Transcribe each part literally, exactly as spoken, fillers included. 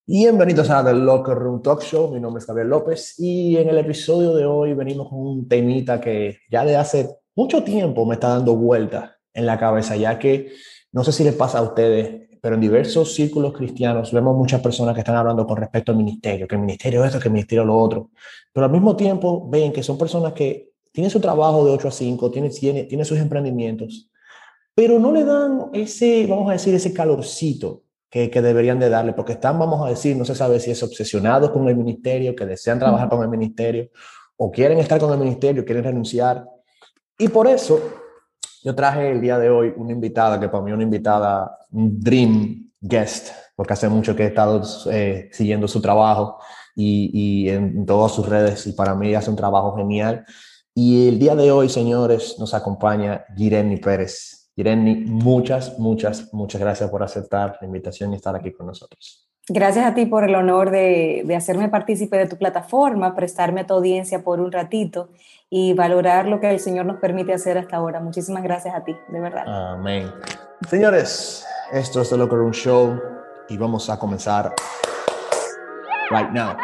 Bienvenidos a The Locker Room Talk Show. Mi nombre es Gabriel López y en el episodio de hoy venimos con un temita que ya de hace mucho tiempo me está dando vueltas en la cabeza, ya que no sé si les pasa a ustedes, pero en diversos círculos cristianos vemos muchas personas que están hablando con respecto al ministerio, que el ministerio esto, que el ministerio lo otro, pero al mismo tiempo ven que son personas que tienen su trabajo de ocho a cinco, tienen, tienen, tienen sus emprendimientos, pero no le dan ese, vamos a decir, ese calorcito que, que deberían de darle, porque están, vamos a decir, no se sabe si es obsesionados con el ministerio, que desean trabajar con el ministerio, o quieren estar con el ministerio, quieren renunciar. Y por eso yo traje el día de hoy una invitada, que para mí es una invitada, un dream guest, porque hace mucho que he estado eh, siguiendo su trabajo y, y en, en todas sus redes, y para mí hace un trabajo genial. Y el día de hoy, señores, nos acompaña Jireni Pérez. Jireni, muchas, muchas, muchas gracias por aceptar la invitación y estar aquí con nosotros. Gracias a ti por el honor de, de hacerme partícipe de tu plataforma, prestarme a tu audiencia por un ratito y valorar lo que el Señor nos permite hacer hasta ahora. Muchísimas gracias a ti, de verdad. Amén. Señores, esto es The Locker Room Show y vamos a comenzar right now.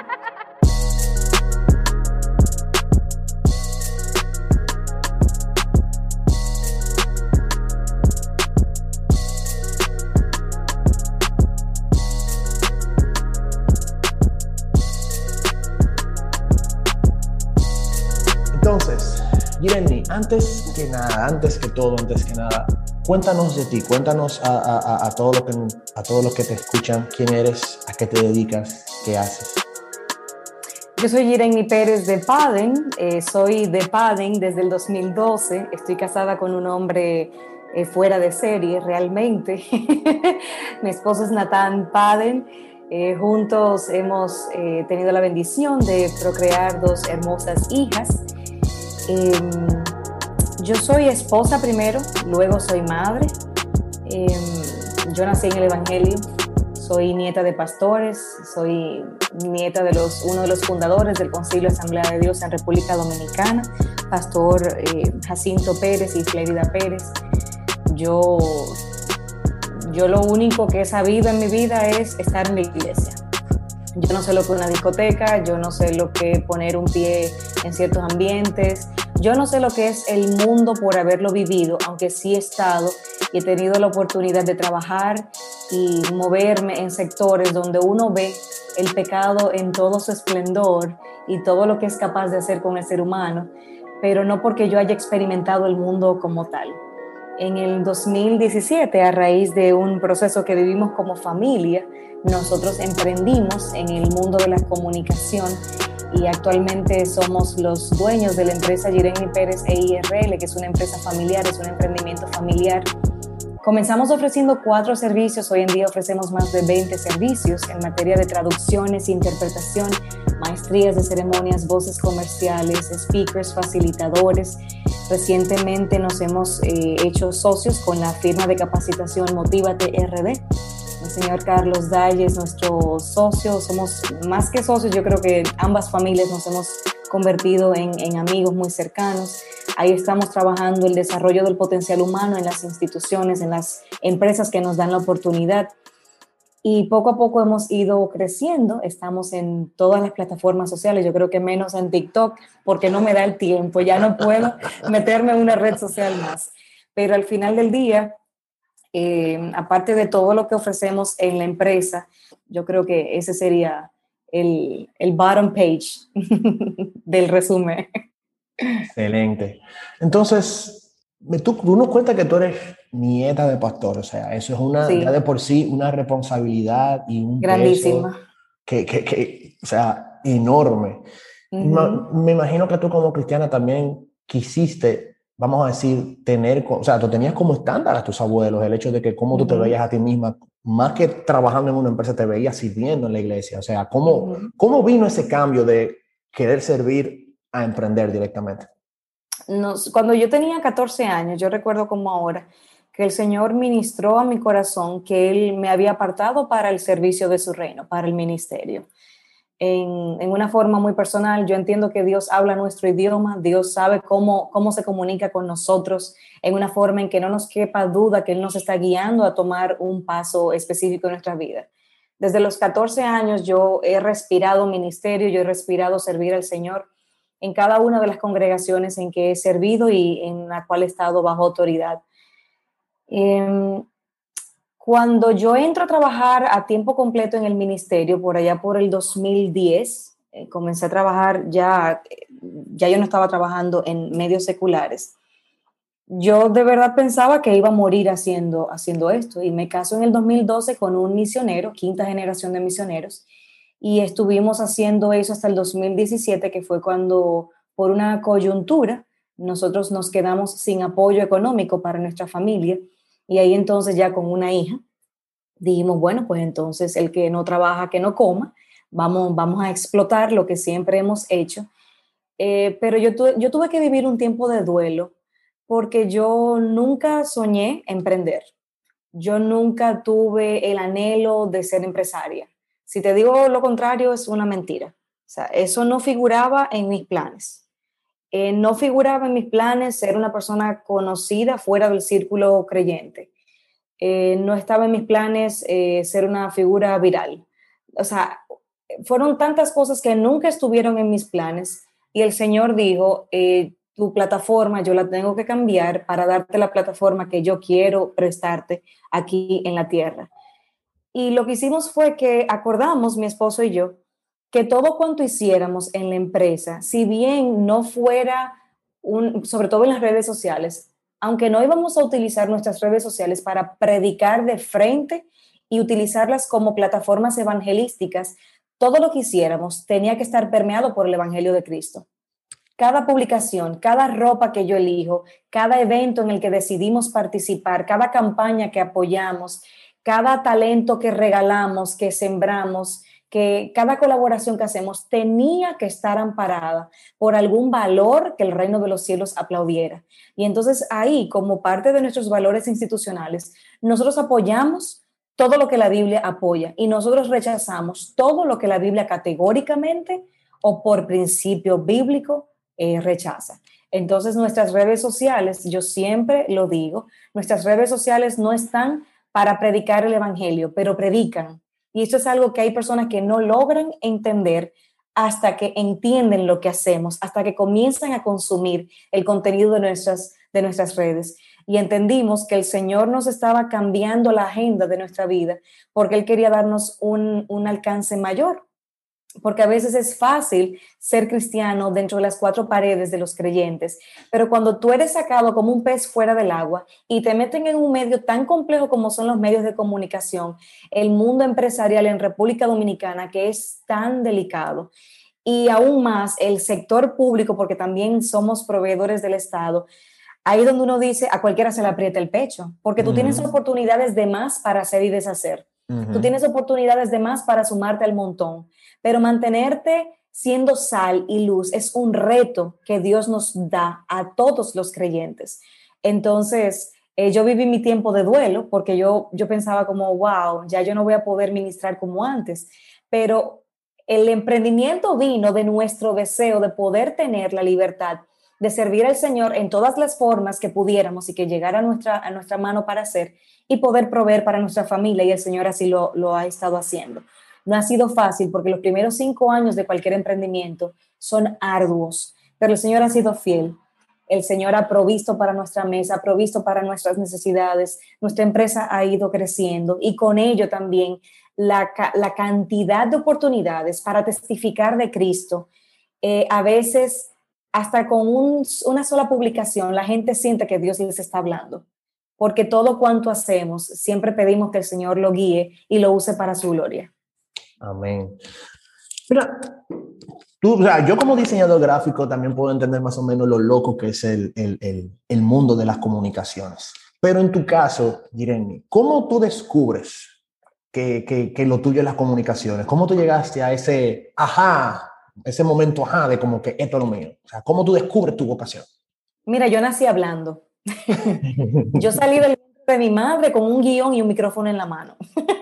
Entonces, Jireni, antes que nada, antes que todo, antes que nada, cuéntanos de ti, cuéntanos a, a, a, todos los que, a todos los que te escuchan quién eres, a qué te dedicas, qué haces. Yo soy Jireni Pérez de Paden, eh, soy de Paden desde el dos mil doce, estoy casada con un hombre eh, fuera de serie realmente. Mi esposo es Nathan Paden. Eh, juntos hemos eh, tenido la bendición de procrear dos hermosas hijas. Eh, yo soy esposa primero, luego soy madre. Eh, yo nací en el Evangelio, soy nieta de pastores, soy nieta de los, uno de los fundadores del Concilio Asamblea de Dios en República Dominicana, Pastor eh, Jacinto Pérez y Flérida Pérez. Yo, yo lo único que he sabido en mi vida es estar en la iglesia. Yo no sé lo que es una discoteca, yo no sé lo que es poner un pie en ciertos ambientes, yo no sé lo que es el mundo por haberlo vivido, aunque sí he estado y he tenido la oportunidad de trabajar y moverme en sectores donde uno ve el pecado en todo su esplendor y todo lo que es capaz de hacer con el ser humano, pero no porque yo haya experimentado el mundo como tal. En el dos mil diecisiete, a raíz de un proceso que vivimos como familia, nosotros emprendimos en el mundo de la comunicación y actualmente somos los dueños de la empresa Jireni Pérez E I R L, que es una empresa familiar, es un emprendimiento familiar. Comenzamos ofreciendo cuatro servicios, hoy en día ofrecemos más de veinte servicios en materia de traducciones, interpretación, maestrías de ceremonias, voces comerciales, speakers, facilitadores. Recientemente nos hemos eh, hecho socios con la firma de capacitación Motívate R D. El señor Carlos Dalle es nuestro socio, somos más que socios, yo creo que ambas familias nos hemos convertido en, en amigos muy cercanos. Ahí estamos trabajando el desarrollo del potencial humano en las instituciones, en las empresas que nos dan la oportunidad. Y poco a poco hemos ido creciendo, estamos en todas las plataformas sociales, yo creo que menos en TikTok, porque no me da el tiempo, ya no puedo meterme en una red social más. Pero al final del día, eh, aparte de todo lo que ofrecemos en la empresa, yo creo que ese sería el, el bottom page del resumen. Excelente. Entonces, me, tú, tú nos cuentas que tú eres nieta de pastor, o sea, eso es una, Sí, ya de por sí, una responsabilidad y un peso grandísima. que, que, que o sea, enorme. Ma- Uh-huh. Me imagino que tú como cristiana también quisiste, vamos a decir, tener, co- o sea, tú tenías como estándar a tus abuelos, el hecho de que cómo tú te Uh-huh. veías a ti misma, más que trabajando en una empresa, te veías sirviendo en la iglesia, o sea, ¿cómo, Uh-huh. cómo vino ese cambio de querer servir a emprender directamente? Nos, cuando yo tenía catorce años, yo recuerdo como ahora, que el Señor ministró a mi corazón que Él me había apartado para el servicio de su reino, para el ministerio. En, en una forma muy personal, yo entiendo que Dios habla nuestro idioma, Dios sabe cómo, cómo se comunica con nosotros, en una forma en que no nos quepa duda que Él nos está guiando a tomar un paso específico en nuestra vida. Desde los catorce años yo he respirado ministerio, yo he respirado servir al Señor en cada una de las congregaciones en que he servido y en la cual he estado bajo autoridad. Eh, cuando yo entro a trabajar a tiempo completo en el ministerio, por allá por el dos mil diez, eh, comencé a trabajar ya, ya yo no estaba trabajando en medios seculares. Yo de verdad pensaba que iba a morir haciendo, haciendo esto y me caso en el dos mil doce con un misionero, quinta generación de misioneros, y estuvimos haciendo eso hasta el dos mil diecisiete, que fue cuando por una coyuntura nosotros nos quedamos sin apoyo económico para nuestra familia y ahí entonces ya con una hija dijimos, bueno, pues entonces el que no trabaja, que no coma, vamos, vamos a explotar lo que siempre hemos hecho. Eh, pero yo, tu, yo tuve que vivir un tiempo de duelo porque yo nunca soñé emprender. Yo nunca tuve el anhelo de ser empresaria. Si te digo lo contrario, es una mentira. O sea, eso no figuraba en mis planes. Eh, no figuraba en mis planes ser una persona conocida fuera del círculo creyente. Eh, no estaba en mis planes eh, ser una figura viral. O sea, fueron tantas cosas que nunca estuvieron en mis planes y el Señor dijo, eh, tu plataforma yo la tengo que cambiar para darte la plataforma que yo quiero prestarte aquí en la tierra. Y lo que hicimos fue que acordamos, mi esposo y yo, que todo cuanto hiciéramos en la empresa, si bien no fuera, un, sobre todo en las redes sociales, aunque no íbamos a utilizar nuestras redes sociales para predicar de frente y utilizarlas como plataformas evangelísticas, todo lo que hiciéramos tenía que estar permeado por el Evangelio de Cristo. Cada publicación, cada ropa que yo elijo, cada evento en el que decidimos participar, cada campaña que apoyamos, cada talento que regalamos, que sembramos, que cada colaboración que hacemos tenía que estar amparada por algún valor que el reino de los cielos aplaudiera. Y entonces ahí, como parte de nuestros valores institucionales, nosotros apoyamos todo lo que la Biblia apoya y nosotros rechazamos todo lo que la Biblia categóricamente o por principio bíblico eh, rechaza. Entonces nuestras redes sociales, yo siempre lo digo, nuestras redes sociales no están para predicar el evangelio, pero predican. Y esto es algo que hay personas que no logran entender hasta que entienden lo que hacemos, hasta que comienzan a consumir el contenido de nuestras, de nuestras redes. Y entendimos que el Señor nos estaba cambiando la agenda de nuestra vida porque Él quería darnos un, un alcance mayor. Porque a veces es fácil ser cristiano dentro de las cuatro paredes de los creyentes, pero cuando tú eres sacado como un pez fuera del agua y te meten en un medio tan complejo como son los medios de comunicación, el mundo empresarial en República Dominicana, que es tan delicado, y aún más el sector público, porque también somos proveedores del Estado, ahí donde uno dice, a cualquiera se le aprieta el pecho, porque tú uh-huh. tienes oportunidades de más para hacer y deshacer. Uh-huh. Tú tienes oportunidades de más para sumarte al montón, pero mantenerte siendo sal y luz es un reto que Dios nos da a todos los creyentes. Entonces, eh, yo viví mi tiempo de duelo porque yo, yo pensaba como, wow, ya yo no voy a poder ministrar como antes, pero el emprendimiento vino de nuestro deseo de poder tener la libertad de servir al Señor en todas las formas que pudiéramos y que llegara a nuestra, a nuestra mano para hacer y poder proveer para nuestra familia, y el Señor así lo, lo ha estado haciendo. No ha sido fácil porque los primeros cinco años de cualquier emprendimiento son arduos, pero el Señor ha sido fiel. El Señor ha provisto para nuestra mesa, ha provisto para nuestras necesidades. Nuestra empresa ha ido creciendo y con ello también la, la cantidad de oportunidades para testificar de Cristo. Eh, a veces hasta con un, una sola publicación la gente siente que Dios les está hablando, porque todo cuanto hacemos siempre pedimos que el Señor lo guíe y lo use para su gloria. Amén. Mira, tú, o sea, yo como diseñador gráfico también puedo entender más o menos lo loco que es el, el, el, el mundo de las comunicaciones. Pero en tu caso, Jireni, ¿cómo tú descubres que, que, que lo tuyo es las comunicaciones? ¿Cómo tú llegaste a ese ajá, ese momento ajá de como que esto es lo mío? O sea, ¿cómo tú descubres tu vocación? Mira, yo nací hablando. Yo salí del vientre de mi madre con un guión y un micrófono en la mano.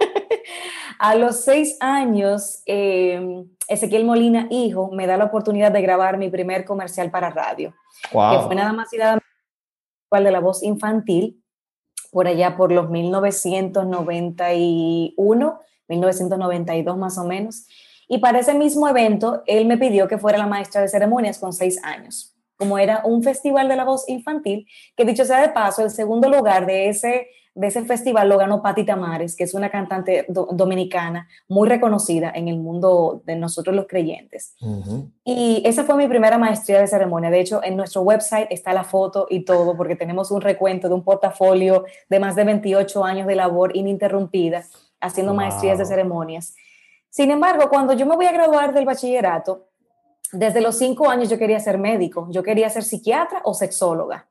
A los seis años, eh, Ezequiel Molina, hijo, me da la oportunidad de grabar mi primer comercial para radio, wow. que fue nada más y nada menos de la voz infantil, por allá por los mil novecientos noventa y uno, mil novecientos noventa y dos más o menos. Y para ese mismo evento, él me pidió que fuera la maestra de ceremonias con seis años. Como era un festival de la voz infantil, que dicho sea de paso, el segundo lugar de ese, de ese festival lo ganó Patti Tamares, que es una cantante do, dominicana muy reconocida en el mundo de nosotros los creyentes. Uh-huh. Y esa fue mi primera maestría de ceremonia. De hecho, en nuestro website está la foto y todo, porque tenemos un recuento de un portafolio de más de veintiocho años de labor ininterrumpida, haciendo wow. maestrías de ceremonias. Sin embargo, cuando yo me voy a graduar del bachillerato, desde los cinco años yo quería ser médico, yo quería ser psiquiatra o sexóloga.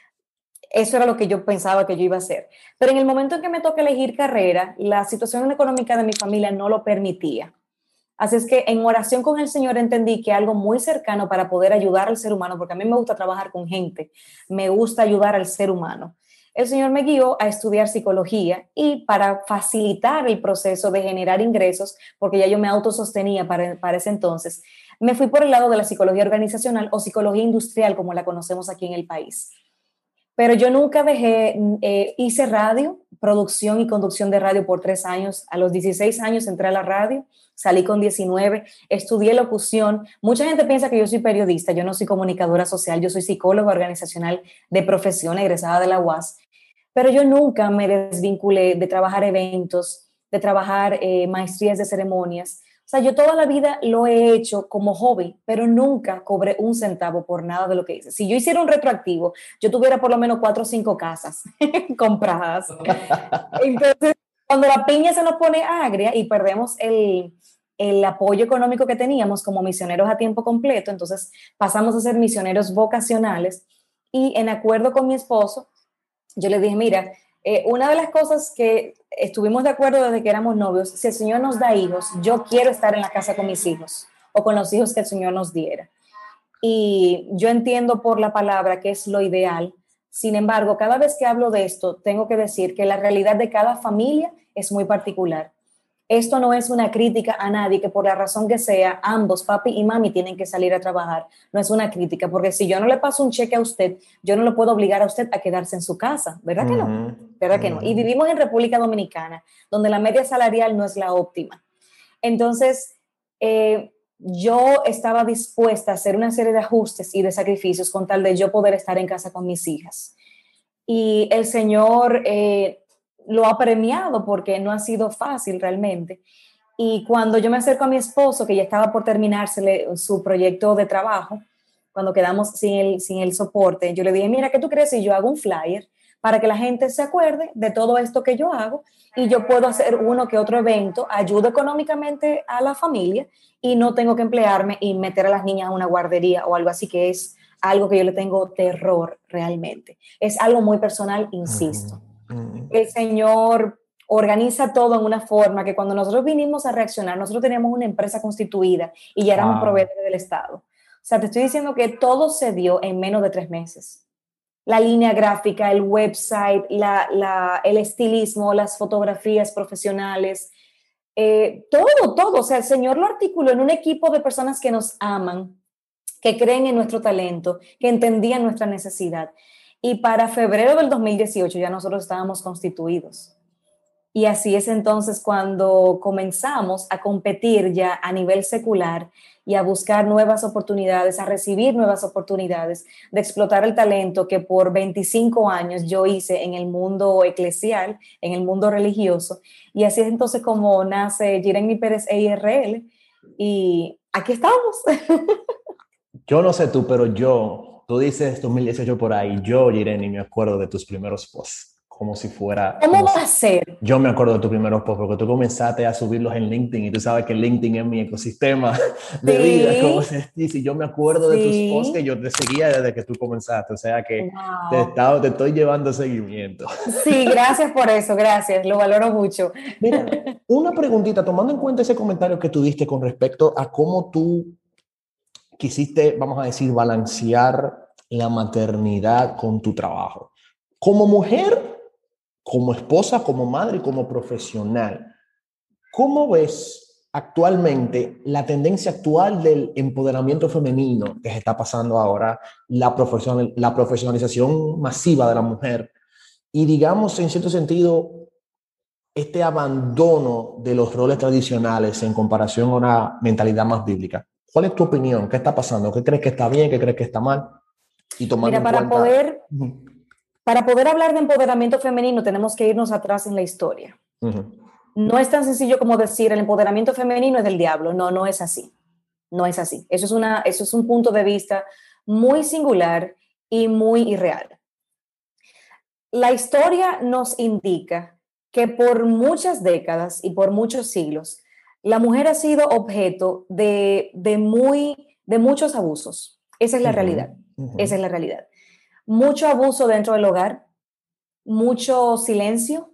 Eso era lo que yo pensaba que yo iba a hacer. Pero en el momento en que me toca elegir carrera, la situación económica de mi familia no lo permitía. Así es que en oración con el Señor entendí que algo muy cercano para poder ayudar al ser humano, porque a mí me gusta trabajar con gente, me gusta ayudar al ser humano. El Señor me guió a estudiar psicología y para facilitar el proceso de generar ingresos, porque ya yo me autosostenía para, para ese entonces, me fui por el lado de la psicología organizacional o psicología industrial, como la conocemos aquí en el país. Pero yo nunca dejé, eh, hice radio, producción y conducción de radio por tres años. A los dieciséis años entré a la radio, salí con diecinueve, estudié locución. Mucha gente piensa que yo soy periodista, yo no soy comunicadora social, yo soy psicóloga organizacional de profesión, egresada de la U A S. Pero yo nunca me desvinculé de trabajar eventos, de trabajar eh, maestrías de ceremonias. O sea, yo toda la vida lo he hecho como hobby, pero nunca cobré un centavo por nada de lo que hice. Si yo hiciera un retroactivo, yo tuviera por lo menos cuatro o cinco casas compradas. Entonces, cuando la piña se nos pone agria y perdemos el, el apoyo económico que teníamos como misioneros a tiempo completo, entonces pasamos a ser misioneros vocacionales y en acuerdo con mi esposo, yo le dije, mira, eh, una de las cosas que estuvimos de acuerdo desde que éramos novios, si el Señor nos da hijos, yo quiero estar en la casa con mis hijos o con los hijos que el Señor nos diera. Y yo entiendo por la palabra que es lo ideal. Sin embargo, cada vez que hablo de esto, tengo que decir que la realidad de cada familia es muy particular. Esto no es una crítica a nadie, que por la razón que sea, ambos, papi y mami, tienen que salir a trabajar. No es una crítica, porque si yo no le paso un cheque a usted, yo no lo puedo obligar a usted a quedarse en su casa, ¿verdad que no? Uh-huh. ¿Verdad uh-huh. que no? Y vivimos en República Dominicana, donde la media salarial no es la óptima. Entonces, eh, yo estaba dispuesta a hacer una serie de ajustes y de sacrificios con tal de yo poder estar en casa con mis hijas. Y el Señor... Eh, lo ha premiado porque no ha sido fácil realmente. Y cuando yo me acerco a mi esposo, que ya estaba por terminársele su proyecto de trabajo, cuando quedamos sin el, sin el soporte, yo le dije, mira, ¿qué tú crees si yo hago un flyer para que la gente se acuerde de todo esto que yo hago y yo puedo hacer uno que otro evento, ayudo económicamente a la familia y no tengo que emplearme y meter a las niñas a una guardería o algo así, que es algo que yo le tengo terror realmente. Es algo muy personal, insisto. Uh-huh. El Señor organiza todo en una forma que cuando nosotros vinimos a reaccionar, nosotros teníamos una empresa constituida y ya éramos wow. proveedores del Estado. O sea, te estoy diciendo que todo se dio en menos de tres meses. La línea gráfica, el website, la, la, el estilismo, las fotografías profesionales, eh, todo, todo. O sea, el Señor lo articuló en un equipo de personas que nos aman, que creen en nuestro talento, que entendían nuestra necesidad. Y para febrero del dos mil dieciocho ya nosotros estábamos constituidos. Y así es entonces cuando comenzamos a competir ya a nivel secular y a buscar nuevas oportunidades, a recibir nuevas oportunidades de explotar el talento que por veinticinco años yo hice en el mundo eclesial, en el mundo religioso. Y así es entonces como nace Jireni Pérez E I R L y aquí estamos. Yo no sé tú, pero yo... Tú dices dos mil dieciocho por ahí, yo, Jireni, me acuerdo de tus primeros posts, como si fuera... ¿Cómo va si, a ser? Yo me acuerdo de tus primeros posts, porque tú comenzaste a subirlos en LinkedIn, y tú sabes que LinkedIn es mi ecosistema de sí. vida, como se dice, y yo me acuerdo sí. de tus posts que yo te seguía desde que tú comenzaste, o sea que wow. te, estaba, te estoy llevando seguimiento. Sí, gracias por eso, gracias, lo valoro mucho. Mira, una preguntita, tomando en cuenta ese comentario que tú diste con respecto a cómo tú quisiste, vamos a decir, balancear la maternidad con tu trabajo. Como mujer, como esposa, como madre y como profesional, ¿cómo ves actualmente la tendencia actual del empoderamiento femenino que se está pasando ahora, la, profesional, la profesionalización masiva de la mujer y, digamos, en cierto sentido, este abandono de los roles tradicionales en comparación a una mentalidad más bíblica. ¿Cuál es tu opinión? ¿Qué está pasando? ¿Qué crees que está bien? ¿Qué crees que está mal? Y tomando Mira, en para cuenta... poder, Uh-huh. para poder hablar de empoderamiento femenino tenemos que irnos atrás en la historia. Uh-huh. No es tan sencillo como decir el empoderamiento femenino es del diablo. No, no es así. No es así. Eso es, una, eso es un punto de vista muy singular y muy irreal. La historia nos indica que por muchas décadas y por muchos siglos, la mujer ha sido objeto de, de, muy, de muchos abusos. Esa es la Uh-huh. realidad. Uh-huh. Esa es la realidad. Mucho abuso dentro del hogar, mucho silencio,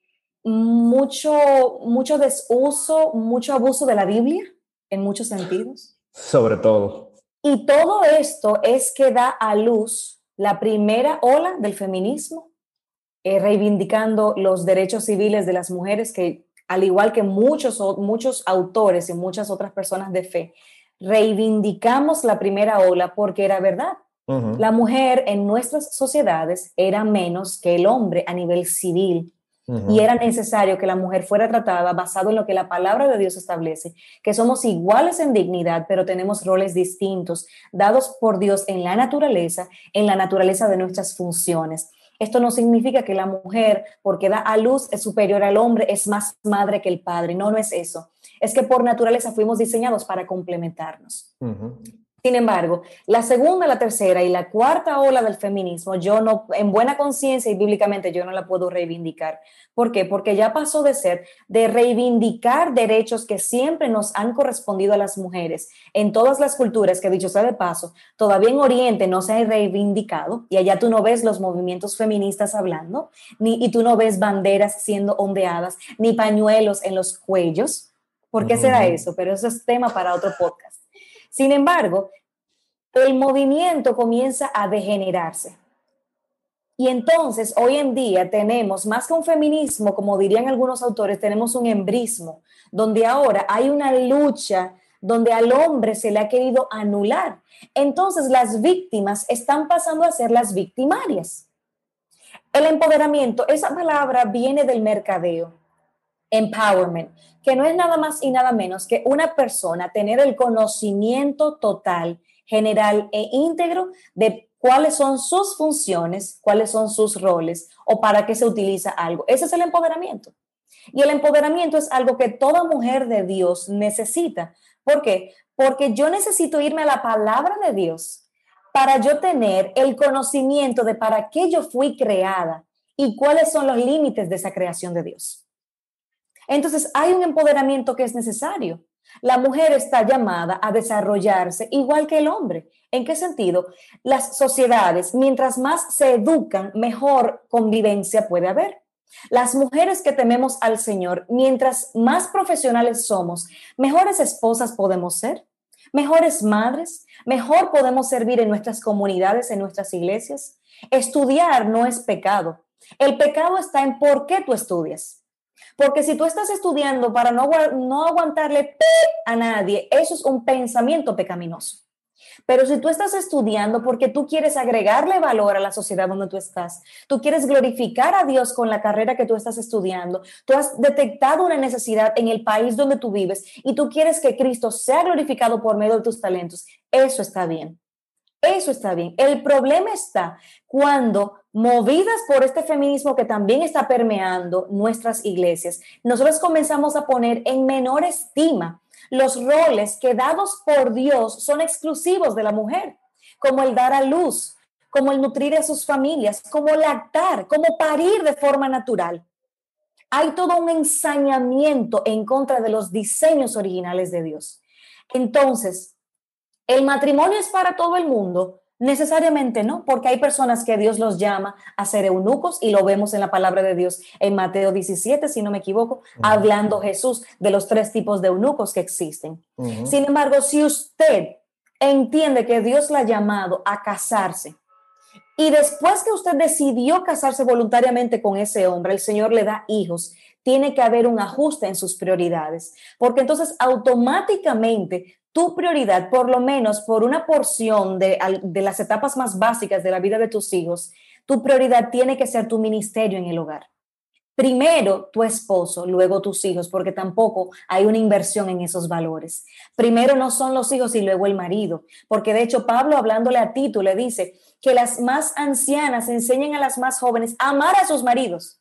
mucho, mucho desuso, mucho abuso de la Biblia en muchos sentidos. Sobre todo. Y todo esto es que da a luz la primera ola del feminismo, eh, reivindicando los derechos civiles de las mujeres, que al igual que muchos, muchos autores y muchas otras personas de fe, reivindicamos la primera ola porque era verdad. Uh-huh. La mujer en nuestras sociedades era menos que el hombre a nivel civil. Uh-huh. Y era necesario que la mujer fuera tratada basado en lo que la palabra de Dios establece, que somos iguales en dignidad, pero tenemos roles distintos, dados por Dios en la naturaleza, en la naturaleza de nuestras funciones. Esto no significa que la mujer, porque da a luz, es superior al hombre, es más madre que el padre. No, no es eso. Es que por naturaleza fuimos diseñados para complementarnos. Uh-huh. Sin embargo, la segunda, la tercera y la cuarta ola del feminismo, yo no, en buena conciencia y bíblicamente, yo no la puedo reivindicar. ¿Por qué? Porque ya pasó de ser de reivindicar derechos que siempre nos han correspondido a las mujeres en todas las culturas, que dicho sea de paso, todavía en Oriente no se ha reivindicado, y allá tú no ves los movimientos feministas hablando, ni, y tú no ves banderas siendo ondeadas, ni pañuelos en los cuellos. ¿Por qué uh-huh. será eso? Pero eso es tema para otro podcast. Sin embargo, el movimiento comienza a degenerarse. Y entonces, hoy en día tenemos, más que un feminismo, como dirían algunos autores, tenemos un embrismo, donde ahora hay una lucha donde al hombre se le ha querido anular. Entonces, las víctimas están pasando a ser las victimarias. El empoderamiento, esa palabra viene del mercadeo. Empowerment, que no es nada más y nada menos que una persona tener el conocimiento total, general e íntegro de cuáles son sus funciones, cuáles son sus roles o para qué se utiliza algo. Ese es el empoderamiento. Y el empoderamiento es algo que toda mujer de Dios necesita. ¿Por qué? Porque yo necesito irme a la palabra de Dios para yo tener el conocimiento de para qué yo fui creada y cuáles son los límites de esa creación de Dios. Entonces, hay un empoderamiento que es necesario. La mujer está llamada a desarrollarse igual que el hombre. ¿En qué sentido? Las sociedades, mientras más se educan, mejor convivencia puede haber. Las mujeres que tememos al Señor, mientras más profesionales somos, mejores esposas podemos ser, mejores madres, mejor podemos servir en nuestras comunidades, en nuestras iglesias. Estudiar no es pecado. El pecado está en por qué tú estudias. Porque si tú estás estudiando para no, no aguantarle a nadie, eso es un pensamiento pecaminoso. Pero si tú estás estudiando porque tú quieres agregarle valor a la sociedad donde tú estás, tú quieres glorificar a Dios con la carrera que tú estás estudiando, tú has detectado una necesidad en el país donde tú vives y tú quieres que Cristo sea glorificado por medio de tus talentos, eso está bien. Eso está bien. El problema está cuando, movidas por este feminismo que también está permeando nuestras iglesias, nosotros comenzamos a poner en menor estima los roles que dados por Dios son exclusivos de la mujer, como el dar a luz, como el nutrir a sus familias, como lactar, como parir de forma natural. Hay todo un ensañamiento en contra de los diseños originales de Dios. Entonces, ¿el matrimonio es para todo el mundo? Necesariamente no, porque hay personas que Dios los llama a ser eunucos y lo vemos en la palabra de Dios en Mateo diecisiete, si no me equivoco, uh-huh. hablando Jesús de los tres tipos de eunucos que existen. Uh-huh. Sin embargo, si usted entiende que Dios la ha llamado a casarse y después que usted decidió casarse voluntariamente con ese hombre, el Señor le da hijos, tiene que haber un ajuste en sus prioridades, porque entonces automáticamente tu prioridad, por lo menos por una porción de, de las etapas más básicas de la vida de tus hijos, tu prioridad tiene que ser tu ministerio en el hogar. Primero tu esposo, luego tus hijos, porque tampoco hay una inversión en esos valores. Primero no son los hijos y luego el marido, porque de hecho Pablo, hablándole a Tito, le dice que las más ancianas enseñen a las más jóvenes a amar a sus maridos.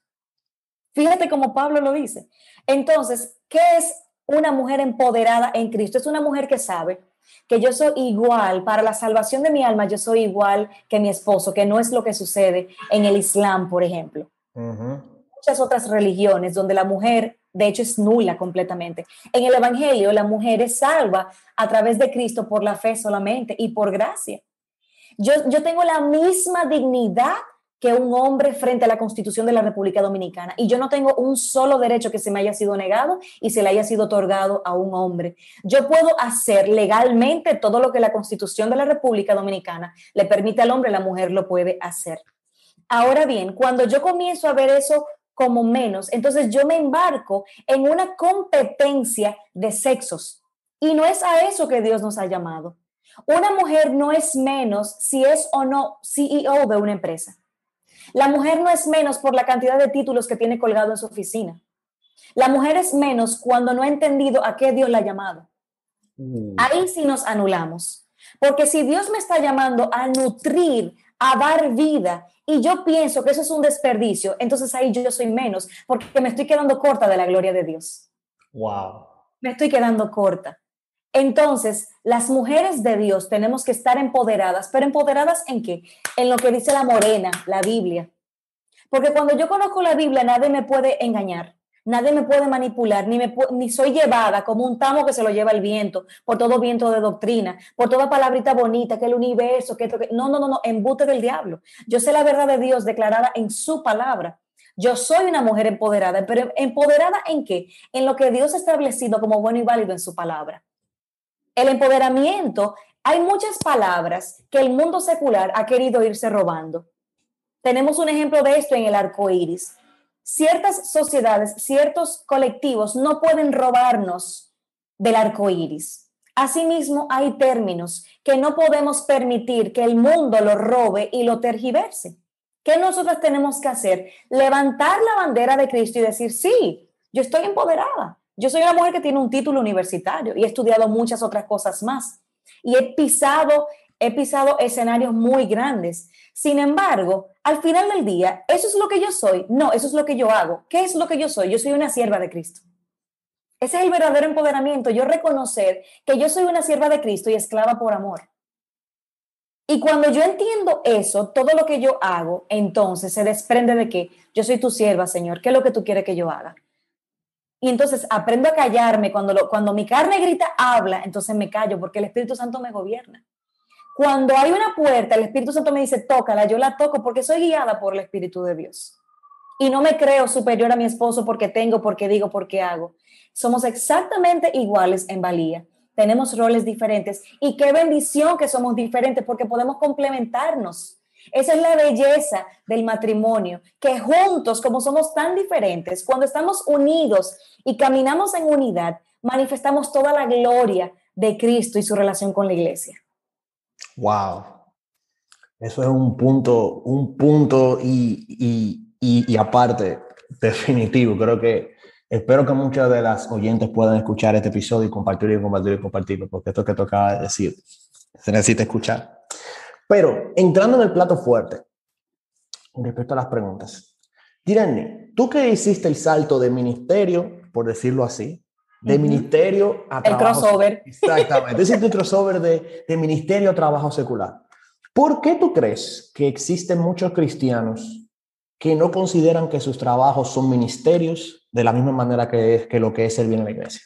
Fíjate cómo Pablo lo dice. Entonces, ¿qué es una mujer empoderada en Cristo? Es una mujer que sabe que yo soy igual, para la salvación de mi alma, yo soy igual que mi esposo, que no es lo que sucede en el Islam, por ejemplo. Uh-huh. Muchas otras religiones donde la mujer, de hecho, es nula completamente. En el Evangelio, la mujer es salva a través de Cristo por la fe solamente y por gracia. Yo, yo tengo la misma dignidad que un hombre frente a la Constitución de la República Dominicana, y yo no tengo un solo derecho que se me haya sido negado y se le haya sido otorgado a un hombre. Yo puedo hacer legalmente todo lo que la Constitución de la República Dominicana le permite al hombre, la mujer lo puede hacer. Ahora bien, cuando yo comienzo a ver eso como menos, entonces yo me embarco en una competencia de sexos, y no es a eso que Dios nos ha llamado. Una mujer no es menos si es o no C E O de una empresa. La mujer no es menos por la cantidad de títulos que tiene colgado en su oficina. La mujer es menos cuando no ha entendido a qué Dios la ha llamado. Mm. Ahí sí nos anulamos. Porque si Dios me está llamando a nutrir, a dar vida, y yo pienso que eso es un desperdicio, entonces ahí yo soy menos, porque me estoy quedando corta de la gloria de Dios. Wow. Me estoy quedando corta. Entonces, las mujeres de Dios tenemos que estar empoderadas, pero ¿empoderadas en qué? En lo que dice la morena, la Biblia. Porque cuando yo conozco la Biblia, nadie me puede engañar, nadie me puede manipular, ni, me pu- ni soy llevada como un tamo que se lo lleva el viento, por todo viento de doctrina, por toda palabrita bonita, que el universo, que esto, que... No, no, no, no, embute del diablo. Yo sé la verdad de Dios declarada en su palabra. Yo soy una mujer empoderada, pero ¿empoderada en qué? En lo que Dios ha establecido como bueno y válido en su palabra. El empoderamiento, hay muchas palabras que el mundo secular ha querido irse robando. Tenemos un ejemplo de esto en el arco iris. Ciertas sociedades, ciertos colectivos no pueden robarnos del arco iris. Asimismo, hay términos que no podemos permitir que el mundo lo robe y lo tergiverse. ¿Qué nosotros tenemos que hacer? Levantar la bandera de Cristo y decir, sí, yo estoy empoderada. Yo soy una mujer que tiene un título universitario y he estudiado muchas otras cosas más. Y he pisado, he pisado escenarios muy grandes. Sin embargo, al final del día, ¿eso es lo que yo soy? No, eso es lo que yo hago. ¿Qué es lo que yo soy? Yo soy una sierva de Cristo. Ese es el verdadero empoderamiento, yo reconocer que yo soy una sierva de Cristo y esclava por amor. Y cuando yo entiendo eso, todo lo que yo hago, entonces se desprende de que yo soy tu sierva, Señor. ¿Qué es lo que tú quieres que yo haga? Y entonces aprendo a callarme. Cuando, lo, cuando mi carne grita, habla, entonces me callo porque el Espíritu Santo me gobierna. Cuando hay una puerta, el Espíritu Santo me dice, tócala, yo la toco porque soy guiada por el Espíritu de Dios. Y no me creo superior a mi esposo porque tengo, porque digo, porque hago. Somos exactamente iguales en valía. Tenemos roles diferentes y qué bendición que somos diferentes porque podemos complementarnos. Esa es la belleza del matrimonio, que juntos, como somos tan diferentes, cuando estamos unidos y caminamos en unidad, manifestamos toda la gloria de Cristo y su relación con la iglesia. Wow. Eso es un punto, un punto y, y, y, y aparte, definitivo. Creo que espero que muchas de las oyentes puedan escuchar este episodio y compartirlo y compartirlo y compartirlo, porque esto que tocaba de decir se necesita escuchar. Pero entrando en el plato fuerte, con respecto a las preguntas, Jireni, tú que hiciste el salto de ministerio, por decirlo así, de uh-huh. ministerio a trabajo. El crossover. Exactamente. Hiciste el crossover de, de ministerio a trabajo secular. ¿Por qué tú crees que existen muchos cristianos que no consideran que sus trabajos son ministerios de la misma manera que, es, que lo que es servir en la iglesia?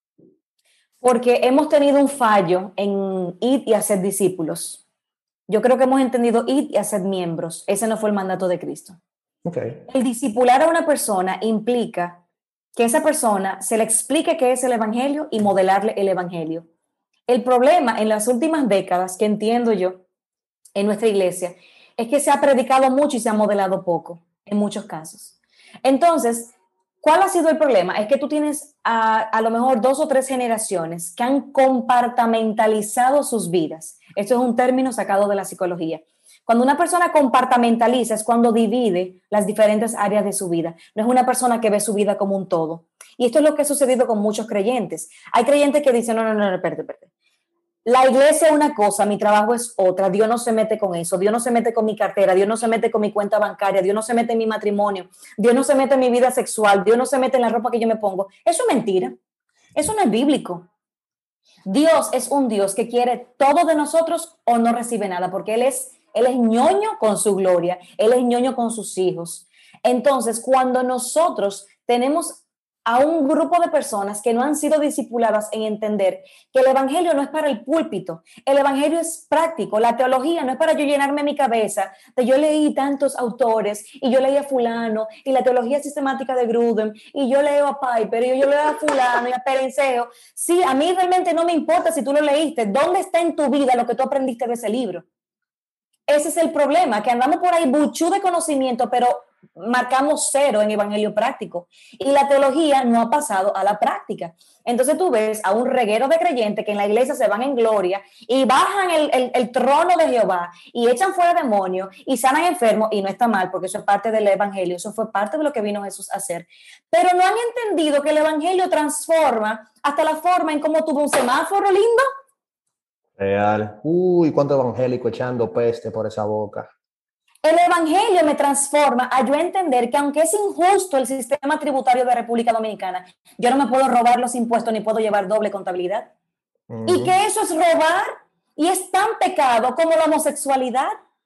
Porque hemos tenido un fallo en ir y hacer discípulos. Yo creo que hemos entendido ir y hacer miembros. Ese no fue el mandato de Cristo. Okay. El discipular a una persona implica que esa persona se le explique qué es el evangelio y modelarle el evangelio. El problema en las últimas décadas, que entiendo yo, en nuestra iglesia, es que se ha predicado mucho y se ha modelado poco, en muchos casos. Entonces, ¿cuál ha sido el problema? Es que tú tienes a, a lo mejor dos o tres generaciones que han compartamentalizado sus vidas. Esto es un término sacado de la psicología. Cuando una persona compartamentaliza es cuando divide las diferentes áreas de su vida. No es una persona que ve su vida como un todo. Y esto es lo que ha sucedido con muchos creyentes. Hay creyentes que dicen, no, no, no, no, espérate, espérate. La iglesia es una cosa, mi trabajo es otra. Dios no se mete con eso. Dios no se mete con mi cartera. Dios no se mete con mi cuenta bancaria. Dios no se mete en mi matrimonio. Dios no se mete en mi vida sexual. Dios no se mete en la ropa que yo me pongo. Eso es mentira. Eso no es bíblico. Dios es un Dios que quiere todo de nosotros o no recibe nada, porque Él es, Él es ñoño con su gloria. Él es ñoño con sus hijos. Entonces, cuando nosotros tenemos a un grupo de personas que no han sido discipuladas en entender que el evangelio no es para el púlpito, el evangelio es práctico, la teología no es para yo llenarme mi cabeza de yo leí tantos autores y yo leí a fulano y la teología sistemática de Grudem y yo leo a Piper y yo leo a fulano y a Perencejo. Sí, a mí realmente no me importa si tú lo leíste, ¿dónde está en tu vida lo que tú aprendiste de ese libro? Ese es el problema, que andamos por ahí buchú de conocimiento, pero marcamos cero en evangelio práctico y la teología no ha pasado a la práctica. Entonces tú ves a un reguero de creyentes que en la iglesia se van en gloria y bajan el, el, el trono de Jehová y echan fuera demonios y sanan enfermos, y no está mal porque eso es parte del evangelio, eso fue parte de lo que vino Jesús a hacer, pero no han entendido que el evangelio transforma hasta la forma en cómo tuvo un semáforo lindo. Real. Uy, cuánto evangélico echando peste por esa boca. El evangelio me transforma a yo entender que aunque es injusto el sistema tributario de República Dominicana, yo no me puedo robar los impuestos ni puedo llevar doble contabilidad. Uh-huh. Y que eso es robar y es tan pecado como la homosexualidad.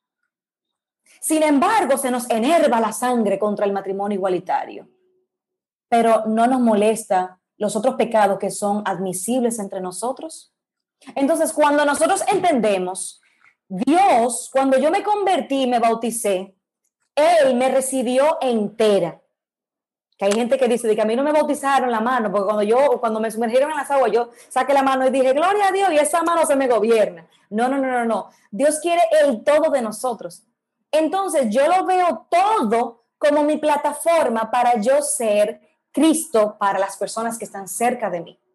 Sin embargo, se nos enerva la sangre contra el matrimonio igualitario. Pero no nos molesta los otros pecados que son admisibles entre nosotros. Entonces, cuando nosotros entendemos, Dios, cuando yo me convertí y me bauticé, Él me recibió entera. Que hay gente que dice de que a mí no me bautizaron la mano, porque cuando yo, cuando me sumergieron en las aguas, yo saqué la mano y dije, gloria a Dios, y esa mano se me gobierna. No, no, no, no, no. Dios quiere el todo de nosotros. Entonces, yo lo veo todo como mi plataforma para yo ser Cristo para las personas que están cerca de mí.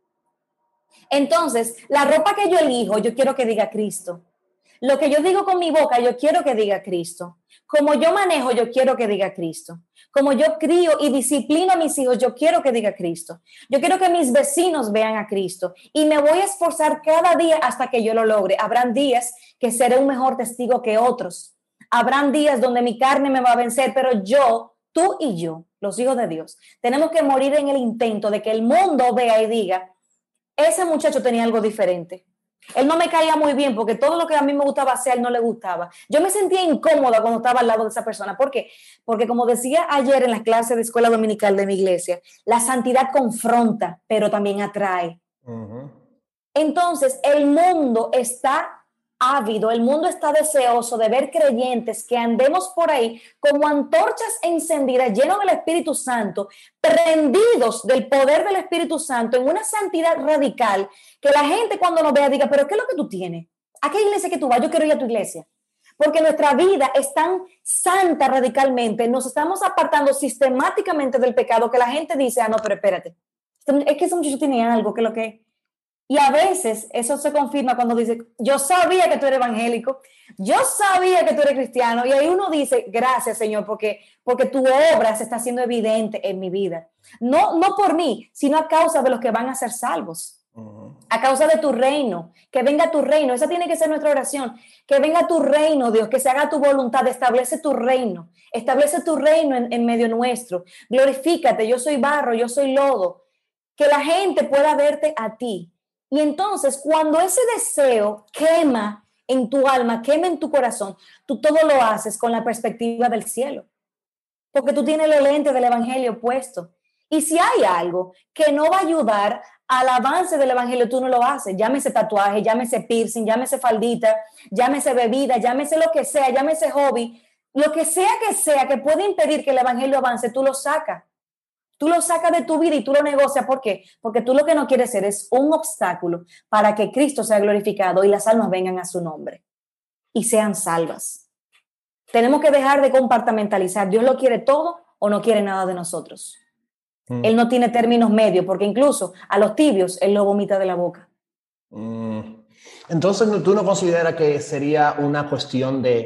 Entonces, la ropa que yo elijo, yo quiero que diga Cristo. Lo que yo digo con mi boca, yo quiero que diga Cristo. Como yo manejo, yo quiero que diga Cristo. Como yo crío y disciplino a mis hijos, yo quiero que diga Cristo. Yo quiero que mis vecinos vean a Cristo. Y me voy a esforzar cada día hasta que yo lo logre. Habrán días que seré un mejor testigo que otros. Habrán días donde mi carne me va a vencer, pero yo, tú y yo, los hijos de Dios, tenemos que morir en el intento de que el mundo vea y diga, ese muchacho tenía algo diferente. Él no me caía muy bien porque todo lo que a mí me gustaba hacer, a él no le gustaba. Yo me sentía incómoda cuando estaba al lado de esa persona. ¿Por qué? Porque como decía ayer en la clase de escuela dominical de mi iglesia, la santidad confronta, pero también atrae. Uh-huh. Entonces, el mundo está ávido, el mundo está deseoso de ver creyentes que andemos por ahí como antorchas encendidas, llenos del Espíritu Santo, prendidos del poder del Espíritu Santo en una santidad radical, que la gente cuando nos vea diga, pero ¿qué es lo que tú tienes? ¿A qué iglesia que tú vas? Yo quiero ir a tu iglesia. Porque nuestra vida es tan santa radicalmente, nos estamos apartando sistemáticamente del pecado que la gente dice, ah, no, pero espérate, es que ese muchacho tiene algo, que lo que... Y a veces eso se confirma cuando dice, yo sabía que tú eres evangélico, yo sabía que tú eres cristiano, y ahí uno dice, gracias Señor, porque, porque tu obra se está haciendo evidente en mi vida. No, no por mí, sino a causa de los que van a ser salvos, uh-huh. A causa de tu reino, que venga tu reino, esa tiene que ser nuestra oración, que venga tu reino, Dios, que se haga tu voluntad, establece tu reino, establece tu reino en, en medio nuestro, glorifícate, yo soy barro, yo soy lodo, que la gente pueda verte a ti. Y entonces, cuando ese deseo quema en tu alma, quema en tu corazón, tú todo lo haces con la perspectiva del cielo. Porque tú tienes el lente del evangelio puesto. Y si hay algo que no va a ayudar al avance del evangelio, tú no lo haces. Llámese tatuaje, llámese piercing, llámese faldita, llámese bebida, llámese lo que sea, llámese hobby. Lo que sea que sea que puede impedir que el evangelio avance, tú lo sacas. Tú lo sacas de tu vida y tú lo negocias. ¿Por qué? Porque tú lo que no quieres ser es un obstáculo para que Cristo sea glorificado y las almas vengan a su nombre y sean salvas. Tenemos que dejar de compartamentalizar. Dios lo quiere todo o no quiere nada de nosotros. Mm. Él no tiene términos medios, porque incluso a los tibios Él lo vomita de la boca. Mm. Entonces, ¿tú no consideras que sería una cuestión de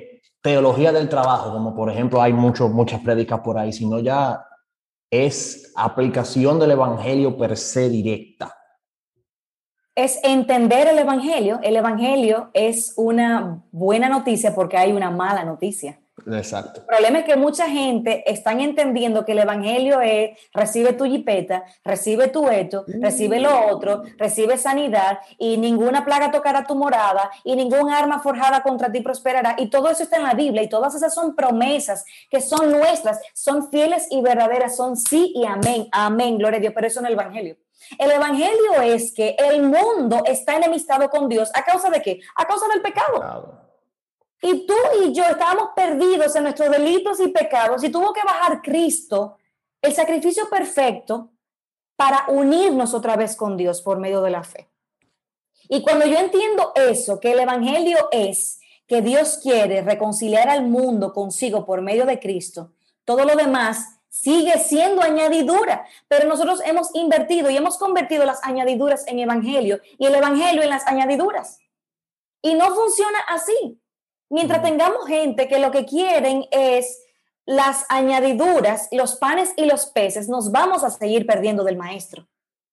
teología del trabajo, como por ejemplo hay mucho, muchas prédicas por ahí, sino ya es aplicación del evangelio per se directa. Es entender el evangelio. El evangelio es una buena noticia porque hay una mala noticia. Exacto. El problema es que mucha gente están entendiendo que el evangelio es recibe tu jipeta, recibe tu esto, mm. recibe lo otro, recibe sanidad y ninguna plaga tocará tu morada y ningún arma forjada contra ti prosperará. Y todo eso está en la Biblia y todas esas son promesas que son nuestras, son fieles y verdaderas, son sí y amén, amén, gloria a Dios, pero eso no es el evangelio. El evangelio es que el mundo está enemistado con Dios. ¿A causa de qué? A causa del pecado. Claro. Y tú y yo estábamos perdidos en nuestros delitos y pecados y tuvo que bajar Cristo, el sacrificio perfecto, para unirnos otra vez con Dios por medio de la fe. Y cuando yo entiendo eso, que el evangelio es que Dios quiere reconciliar al mundo consigo por medio de Cristo, todo lo demás sigue siendo añadidura, pero nosotros hemos invertido y hemos convertido las añadiduras en evangelio y el evangelio en las añadiduras. Y no funciona así. Mientras tengamos gente que lo que quieren es las añadiduras, los panes y los peces, nos vamos a seguir perdiendo del maestro.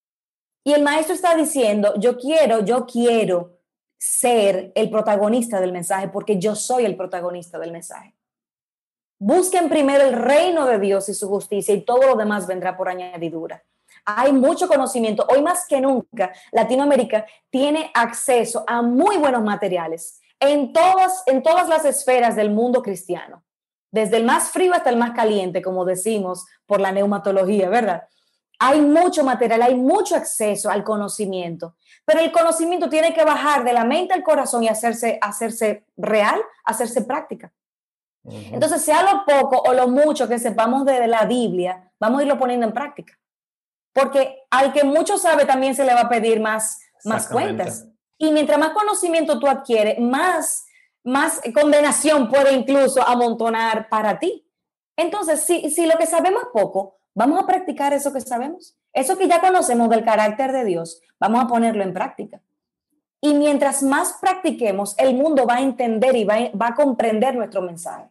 Y el maestro está diciendo, yo quiero, yo quiero ser el protagonista del mensaje porque yo soy el protagonista del mensaje. Busquen primero el reino de Dios y su justicia y todo lo demás vendrá por añadidura. Hay mucho conocimiento. Hoy más que nunca, Latinoamérica tiene acceso a muy buenos materiales en todas, en todas las esferas del mundo cristiano, desde el más frío hasta el más caliente, como decimos por la neumatología, ¿verdad? Hay mucho material, hay mucho acceso al conocimiento, pero el conocimiento tiene que bajar de la mente al corazón y hacerse, hacerse real, hacerse práctica. Uh-huh. Entonces, sea lo poco o lo mucho que sepamos de la Biblia, vamos a irlo poniendo en práctica. Porque al que mucho sabe también se le va a pedir más, más cuentas. Y mientras más conocimiento tú adquieres, más, más condenación puede incluso amontonar para ti. Entonces, si, si lo que sabemos es poco, vamos a practicar eso que sabemos. Eso que ya conocemos del carácter de Dios, vamos a ponerlo en práctica. Y mientras más practiquemos, el mundo va a entender y va a, va a comprender nuestro mensaje.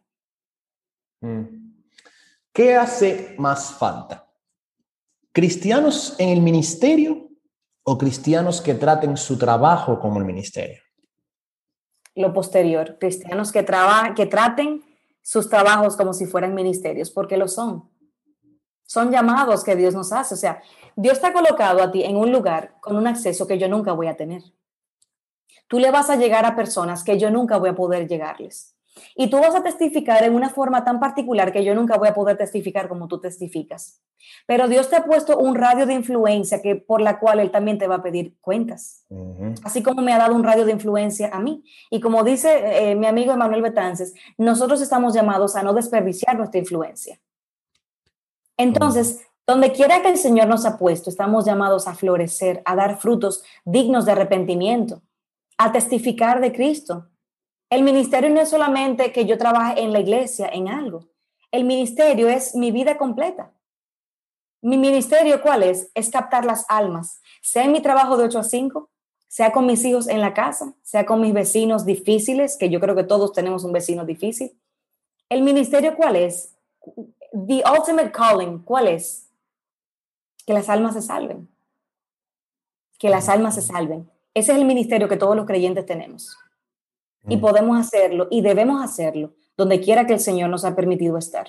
¿Qué hace más falta? ¿Cristianos en el ministerio o cristianos que traten su trabajo como el ministerio? Lo posterior, cristianos que, traba, que traten sus trabajos como si fueran ministerios, porque lo son. Son llamados que Dios nos hace. O sea, Dios te ha colocado a ti en un lugar con un acceso que yo nunca voy a tener. Tú le vas a llegar a personas que yo nunca voy a poder llegarles. Y tú vas a testificar en una forma tan particular que yo nunca voy a poder testificar como tú testificas. Pero Dios te ha puesto un radio de influencia que, por la cual Él también te va a pedir cuentas. Uh-huh. Así como me ha dado un radio de influencia a mí. Y como dice eh, mi amigo Emanuel Betances, nosotros estamos llamados a no desperdiciar nuestra influencia. Entonces, uh-huh. donde quiera que el Señor nos ha puesto, estamos llamados a florecer, a dar frutos dignos de arrepentimiento, a testificar de Cristo. El ministerio no es solamente que yo trabaje en la iglesia, en algo. El ministerio es mi vida completa. Mi ministerio, ¿cuál es? Es captar las almas, sea en mi trabajo de ocho a cinco, sea con mis hijos en la casa, sea con mis vecinos difíciles, que yo creo que todos tenemos un vecino difícil. El ministerio, ¿cuál es? The ultimate calling, ¿cuál es? Que las almas se salven. Que las almas se salven. Ese es el ministerio que todos los creyentes tenemos. Y podemos hacerlo y debemos hacerlo donde quiera que el Señor nos ha permitido estar.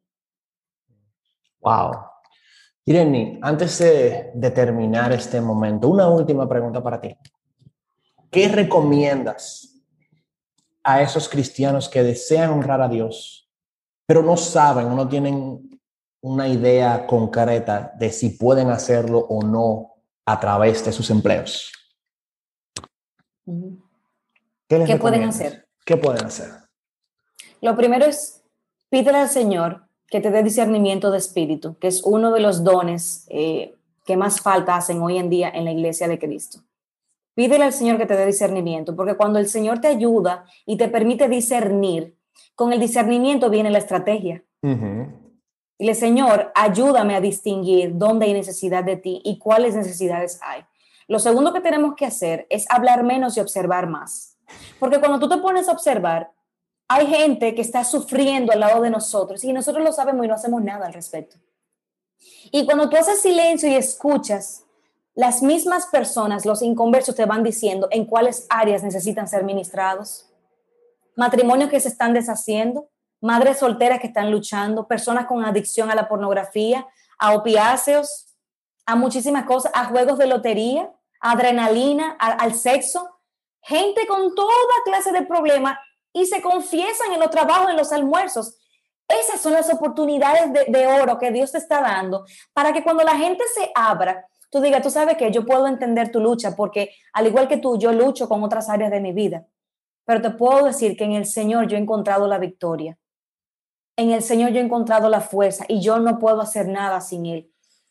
Wow. Irene, antes de, de terminar este momento, una última pregunta para ti. ¿Qué recomiendas a esos cristianos que desean honrar a Dios, pero no saben o no tienen una idea concreta de si pueden hacerlo o no a través de sus empleos? Uh-huh. ¿Qué, ¿Qué pueden hacer? ¿Qué pueden hacer? Lo primero es pídele al Señor que te dé discernimiento de espíritu, que es uno de los dones eh, que más falta hacen hoy en día en la iglesia de Cristo. Pídele al Señor que te dé discernimiento, porque cuando el Señor te ayuda y te permite discernir, con el discernimiento viene la estrategia. Uh-huh. Dile, Señor, ayúdame a distinguir dónde hay necesidad de ti y cuáles necesidades hay. Lo segundo que tenemos que hacer es hablar menos y observar más. Porque cuando tú te pones a observar, hay gente que está sufriendo al lado de nosotros y nosotros lo sabemos y no hacemos nada al respecto. Y cuando tú haces silencio y escuchas, las mismas personas, los inconversos, te van diciendo en cuáles áreas necesitan ser ministrados. Matrimonios que se están deshaciendo, madres solteras que están luchando, personas con adicción a la pornografía, a opiáceos, a muchísimas cosas, a juegos de lotería, a adrenalina, a, al sexo. Gente con toda clase de problemas y se confiesan en los trabajos, en los almuerzos. Esas son las oportunidades de, de oro que Dios te está dando para que cuando la gente se abra, tú digas, tú sabes que yo puedo entender tu lucha porque al igual que tú, yo lucho con otras áreas de mi vida. Pero te puedo decir que en el Señor yo he encontrado la victoria. En el Señor yo he encontrado la fuerza y yo no puedo hacer nada sin Él.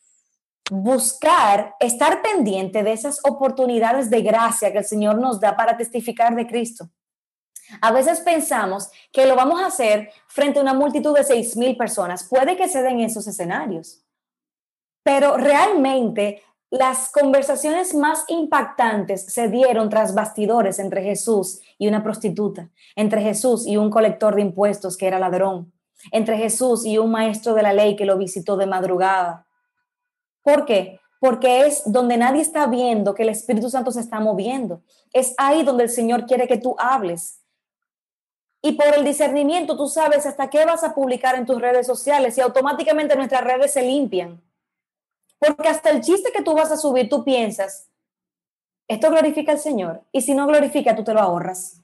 Buscar, estar pendiente de esas oportunidades de gracia que el Señor nos da para testificar de Cristo. A veces pensamos que lo vamos a hacer frente a una multitud de seis mil personas. Puede que se den esos escenarios, pero realmente las conversaciones más impactantes se dieron tras bastidores entre Jesús y una prostituta, entre Jesús y un colector de impuestos que era ladrón, entre Jesús y un maestro de la ley que lo visitó de madrugada. ¿Por qué? Porque es donde nadie está viendo que el Espíritu Santo se está moviendo. Es ahí donde el Señor quiere que tú hables. Y por el discernimiento tú sabes hasta qué vas a publicar en tus redes sociales y automáticamente nuestras redes se limpian. Porque hasta el chiste que tú vas a subir, tú piensas, esto glorifica al Señor. Y si no glorifica, tú te lo ahorras.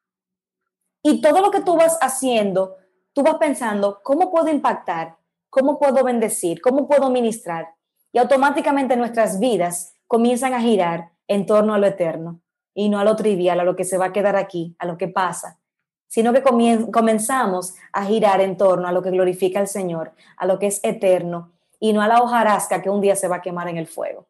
Y todo lo que tú vas haciendo, tú vas pensando, ¿cómo puedo impactar? ¿Cómo puedo bendecir? ¿Cómo puedo ministrar? Y automáticamente nuestras vidas comienzan a girar en torno a lo eterno y no a lo trivial, a lo que se va a quedar aquí, a lo que pasa, sino que comien- comenzamos a girar en torno a lo que glorifica al Señor, a lo que es eterno y no a la hojarasca que un día se va a quemar en el fuego.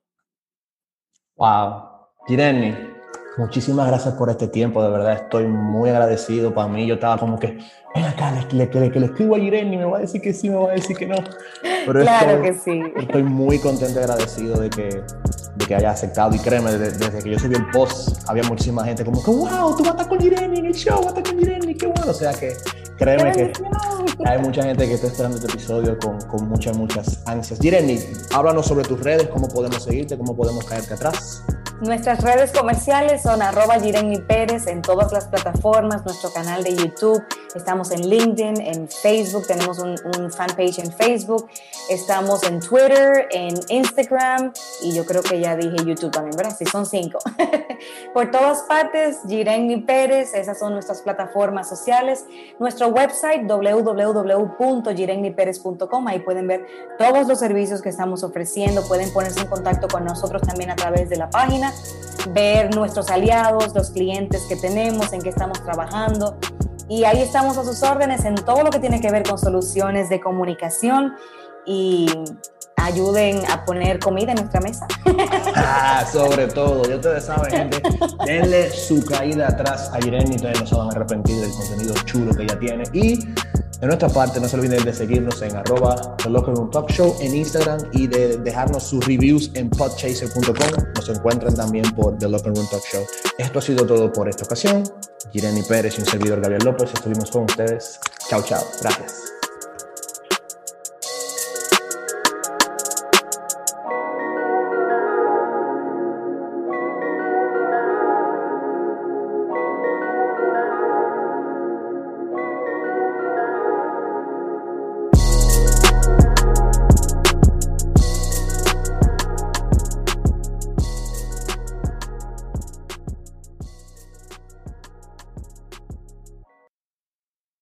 Wow. Jireni, muchísimas gracias por este tiempo, de verdad estoy muy agradecido. Para mí yo estaba como que, ven acá, le, le, le, que le escribo a Jireni, me va a decir que sí, me va a decir que no. Pero claro estoy, que sí. Estoy muy contento y agradecido de que, de que haya aceptado. Y créeme, desde, desde que yo subí el post, había muchísima gente como que, wow, tú vas a estar con Jireni en el show, vas a estar con Jireni, qué bueno. O sea que créeme que hay mucha gente que está esperando este episodio con, con muchas, muchas ansias. Jireni, háblanos sobre tus redes, cómo podemos seguirte, cómo podemos caerte atrás. Nuestras redes comerciales son arroba Jireni Pérez en todas las plataformas, nuestro canal de YouTube, estamos en LinkedIn, en Facebook, tenemos un, un fanpage en Facebook, estamos en Twitter, en Instagram y yo creo que ya dije YouTube también, ¿verdad? Sí, son cinco. Por todas partes, Jireni Pérez, esas son nuestras plataformas sociales. Nuestro website doble u doble u doble u punto jireni perez punto com, ahí pueden ver todos los servicios que estamos ofreciendo, pueden ponerse en contacto con nosotros también a través de la página, ver nuestros aliados, los clientes que tenemos, en qué estamos trabajando y ahí estamos a sus órdenes en todo lo que tiene que ver con soluciones de comunicación y ayuden a poner comida en nuestra mesa. Ah, sobre todo, ya ustedes saben, gente, denle su caída atrás a Jireni, ustedes no se van a arrepentir del contenido chulo que ella tiene. Y de nuestra parte, no se olviden de seguirnos en arroba The Locker Room Talk Show en Instagram y de dejarnos sus reviews en podchaser punto com. Nos encuentran también por The Locker Room Talk Show. Esto ha sido todo por esta ocasión. Jireni Pérez y un servidor Gabriel López estuvimos con ustedes. Chao, chao. Gracias.